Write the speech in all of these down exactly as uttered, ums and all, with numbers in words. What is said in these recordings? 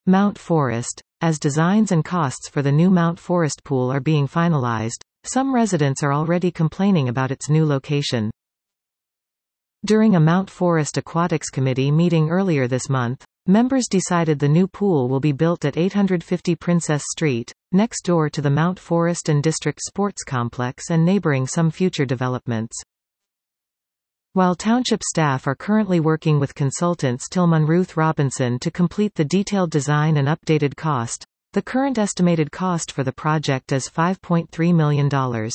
Mount Forest. As designs and costs for the new Mount Forest pool are being finalized, some residents are already complaining about its new location. During a Mount Forest Aquatics Committee meeting earlier this month, members decided the new pool will be built at eight fifty Princess Street, next door to the Mount Forest and District Sports Complex and neighboring some future developments. While township staff are currently working with consultants Tillman Ruth Robinson to complete the detailed design and updated cost, the current estimated cost for the project is five point three million dollars.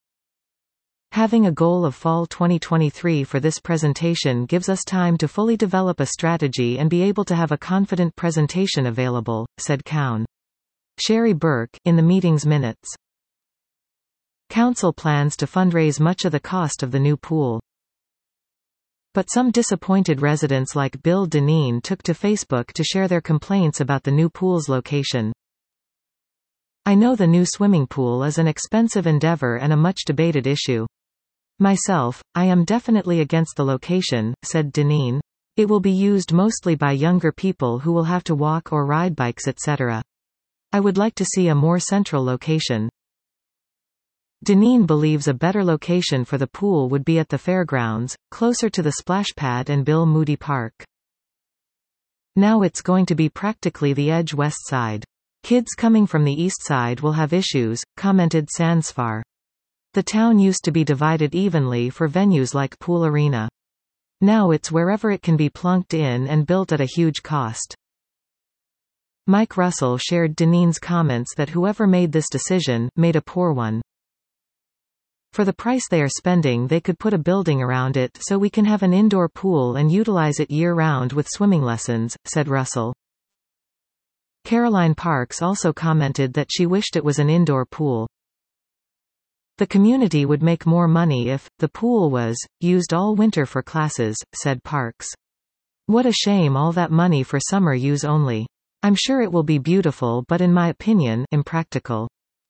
Having a goal of fall twenty twenty-three for this presentation gives us time to fully develop a strategy and be able to have a confident presentation available, said Cowan. Sherry Burke, in the meeting's minutes. Council plans to fundraise much of the cost of the new pool. But some disappointed residents like Bill Deneen took to Facebook to share their complaints about the new pool's location. I know the new swimming pool is an expensive endeavor and a much debated issue. Myself, I am definitely against the location, said Deneen. It will be used mostly by younger people who will have to walk or ride bikes et cetera. I would like to see a more central location. Deneen believes a better location for the pool would be at the fairgrounds, closer to the splash pad and Bill Moody Park. Now it's going to be practically the edge west side. Kids coming from the east side will have issues, commented Sansfar. The town used to be divided evenly for venues like Pool Arena. Now it's wherever it can be plunked in and built at a huge cost. Mike Russell shared Deneen's comments that whoever made this decision, made a poor one. For the price they are spending, they could put a building around it so we can have an indoor pool and utilize it year-round with swimming lessons, said Russell. Caroline Parks also commented that she wished it was an indoor pool. The community would make more money if the pool was used all winter for classes, said Parks. What a shame all that money for summer use only. I'm sure it will be beautiful but in my opinion, impractical.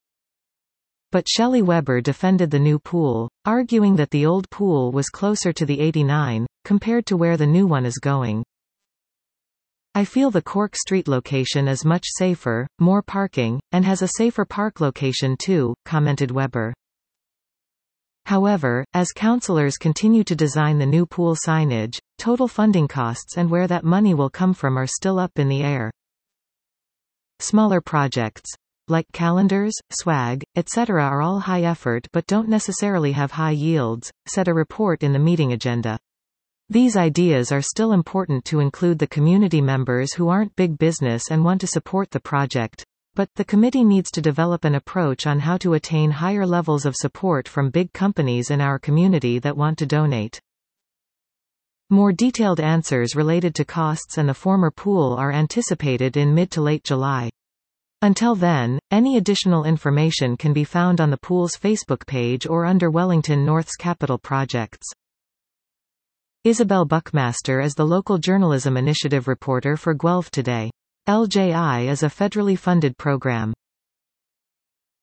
But Shelley Weber defended the new pool, arguing that the old pool was closer to the eighty-nine, compared to where the new one is going. I feel the Cork Street location is much safer, more parking, and has a safer park location too, commented Weber. However, as councillors continue to design the new pool signage, total funding costs and where that money will come from are still up in the air. Smaller projects, like calendars, swag, et cetera are all high effort but don't necessarily have high yields, said a report in the meeting agenda. These ideas are still important to include the community members who aren't big business and want to support the project, but the committee needs to develop an approach on how to attain higher levels of support from big companies in our community that want to donate. More detailed answers related to costs and the former pool are anticipated in mid to late July. Until then, any additional information can be found on the pool's Facebook page or under Wellington North's capital projects. Isabel Buckmaster is the local journalism initiative reporter for Guelph Today. L J I is a federally funded program.